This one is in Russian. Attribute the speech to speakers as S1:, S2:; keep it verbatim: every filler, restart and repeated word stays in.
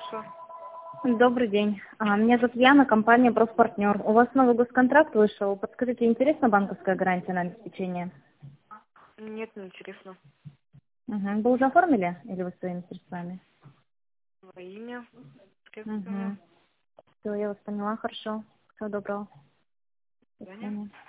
S1: слушаю.
S2: Добрый день. А, Меня зовут Яна, компания «Профпартнер». У вас новый госконтракт вышел. Подскажите, интересна банковская гарантия на обеспечение?
S1: Нет, не интересно.
S2: Угу. Вы уже оформили или вы своими средствами?
S1: Во имя, средствами.
S2: Угу. Все, я вас поняла, хорошо. Всего доброго.
S1: До
S2: До
S1: свидания.
S2: свидания.